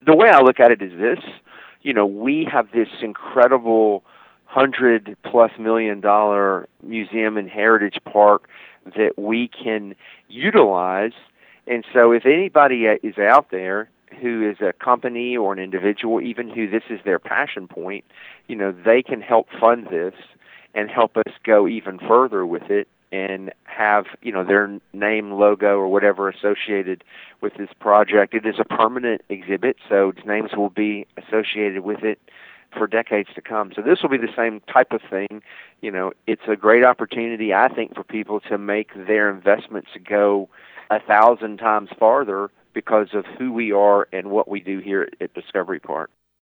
the way I look at it is this: we have this incredible $100+ million museum and heritage park that we can utilize. And so if anybody is out there who is a company or an individual, even who this is their passion point, they can help fund this and help us go even further with it and have, their name, logo, or whatever associated with this project. It is a permanent exhibit, so its names will be associated with it for decades to come. So this will be the same type of thing. It's a great opportunity, I think, for people to make their investments go 1,000 times farther because of who we are and what we do here at Discovery Park.